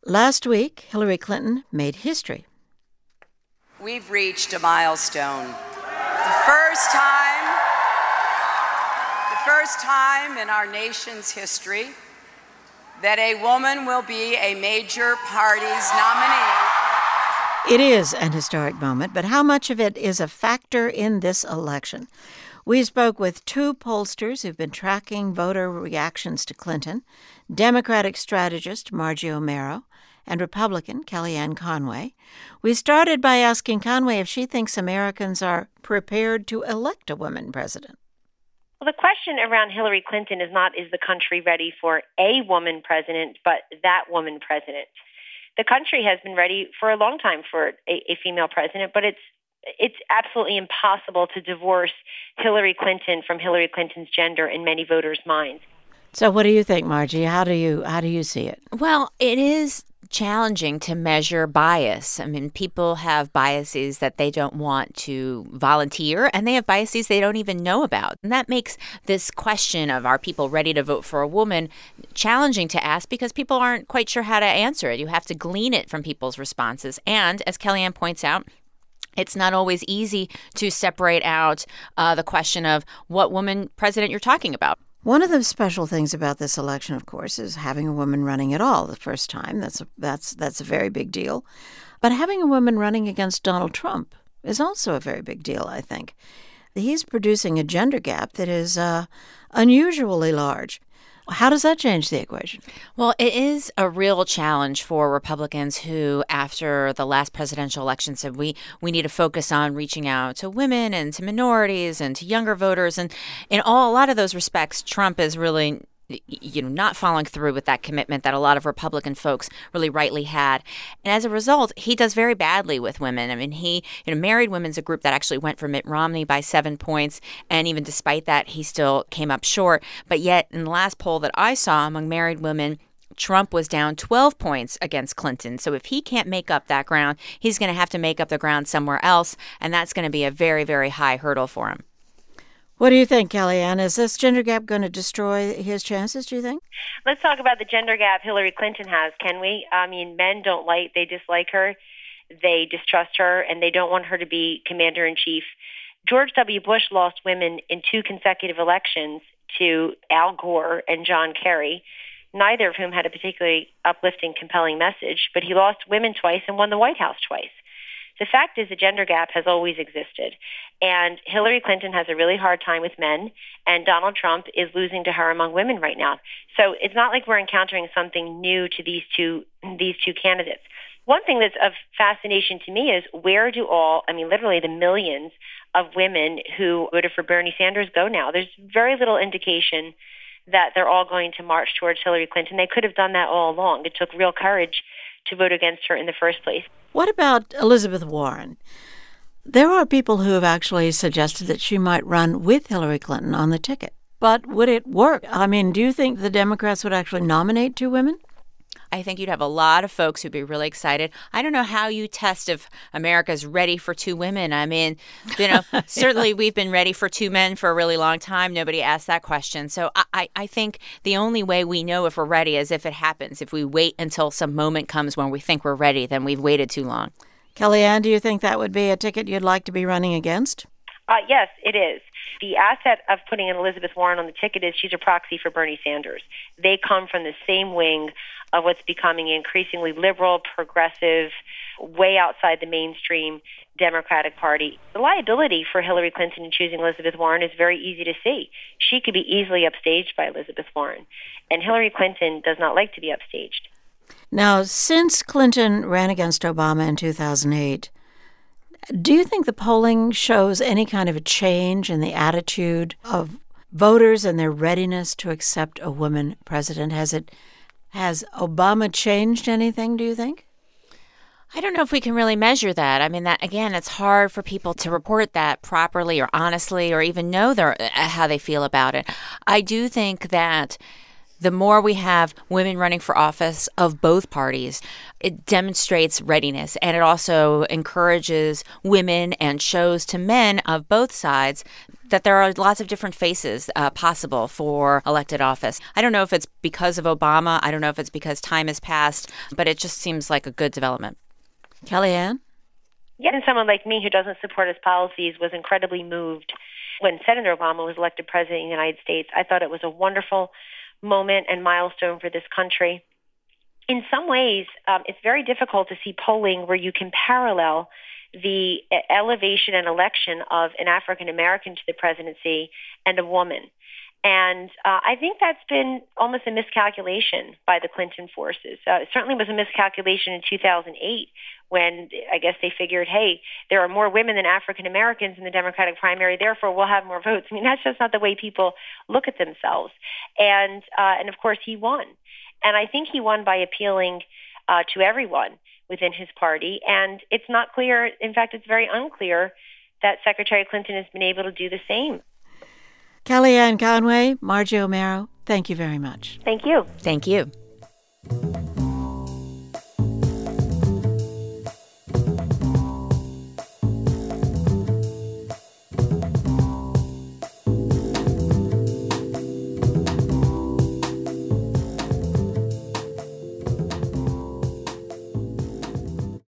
Last week, Hillary Clinton made history. We've reached a milestone. The first time in our nation's history that a woman will be a major party's nominee. It is an historic moment, but how much of it is a factor in this election? We spoke with two pollsters who've been tracking voter reactions to Clinton, Democratic strategist Margie Omero and Republican Kellyanne Conway. We started by asking Conway if she thinks Americans are prepared to elect a woman president. Well, the question around Hillary Clinton is not, is the country ready for a woman president, but that woman president. The country has been ready for a long time for a female president, but it's absolutely impossible to divorce Hillary Clinton from Hillary Clinton's gender in many voters' minds. So what do you think, Margie? How do you see it? Well, it is challenging to measure bias. I mean, people have biases that they don't want to volunteer, and they have biases they don't even know about. And that makes this question of are people ready to vote for a woman challenging to ask because people aren't quite sure how to answer it. You have to glean it from people's responses. And as Kellyanne points out, it's not always easy to separate out the question of what woman president you're talking about. One of the special things about this election, of course, is having a woman running at all the first time. That's a very big deal. But having a woman running against Donald Trump is also a very big deal, I think. He's producing a gender gap that is unusually large. How does that change the equation? Well, it is a real challenge for Republicans who, after the last presidential election, said we need to focus on reaching out to women and to minorities and to younger voters. And in a lot of those respects, Trump is really not following through with that commitment that a lot of Republican folks really rightly had. And as a result, he does very badly with women. I mean, he, Married Women's a group that actually went for Mitt Romney by 7 points. And even despite that, he still came up short. But yet, in the last poll that I saw among married women, Trump was down 12 points against Clinton. So if he can't make up that ground, he's going to have to make up the ground somewhere else. And that's going to be a very, very high hurdle for him. What do you think, Kellyanne? Is this gender gap going to destroy his chances, do you think? Let's talk about the gender gap Hillary Clinton has, can we? I mean, men they dislike her, they distrust her, and they don't want her to be commander-in-chief. George W. Bush lost women in 2 consecutive elections to Al Gore and John Kerry, neither of whom had a particularly uplifting, compelling message, but he lost women twice and won the White House twice. The fact is the gender gap has always existed, and Hillary Clinton has a really hard time with men, and Donald Trump is losing to her among women right now. So it's not like we're encountering something new to these two candidates. One thing that's of fascination to me is where do literally the millions of women who voted for Bernie Sanders go now? There's very little indication that they're all going to march towards Hillary Clinton. They could have done that all along. It took real courage to vote against her in the first place. What about Elizabeth Warren? There are people who have actually suggested that she might run with Hillary Clinton on the ticket. But would it work? I mean, do you think the Democrats would actually nominate 2 women? I think you'd have a lot of folks who'd be really excited. I don't know how you test if America's ready for 2 women. I mean, certainly we've been ready for 2 men for a really long time. Nobody asked that question. So I think the only way we know if we're ready is if it happens. If we wait until some moment comes when we think we're ready, then we've waited too long. Kellyanne, do you think that would be a ticket you'd like to be running against? Yes, it is. The asset of putting in Elizabeth Warren on the ticket is she's a proxy for Bernie Sanders. They come from the same wing of what's becoming increasingly liberal, progressive, way outside the mainstream Democratic Party. The liability for Hillary Clinton in choosing Elizabeth Warren is very easy to see. She could be easily upstaged by Elizabeth Warren, and Hillary Clinton does not like to be upstaged. Now, since Clinton ran against Obama in 2008, do you think the polling shows any kind of a change in the attitude of voters and their readiness to accept a woman president? Has Obama changed anything, do you think? I don't know if we can really measure that. I mean, that again, it's hard for people to report that properly or honestly or even know how they feel about it. I do think that The more we have women running for office of both parties, it demonstrates readiness, and it also encourages women and shows to men of both sides that there are lots of different faces possible for elected office. I don't know if it's because of Obama. I don't know if it's because time has passed, but it just seems like a good development. Kellyanne? Yeah, and someone like me who doesn't support his policies was incredibly moved when Senator Obama was elected president of the United States. I thought it was a wonderful moment and milestone for this country. In some ways, it's very difficult to see polling where you can parallel the elevation and election of an African American to the presidency and a woman. And I think that's been almost a miscalculation by the Clinton forces. It certainly was a miscalculation in 2008 when I guess they figured, hey, there are more women than African Americans in the Democratic primary, therefore we'll have more votes. I mean, that's just not the way people look at themselves. And of course, he won. And I think he won by appealing to everyone within his party. And it's not clear, in fact, it's very unclear that Secretary Clinton has been able to do the same. Kellyanne Conway, Margie Omero, thank you very much. Thank you. Thank you.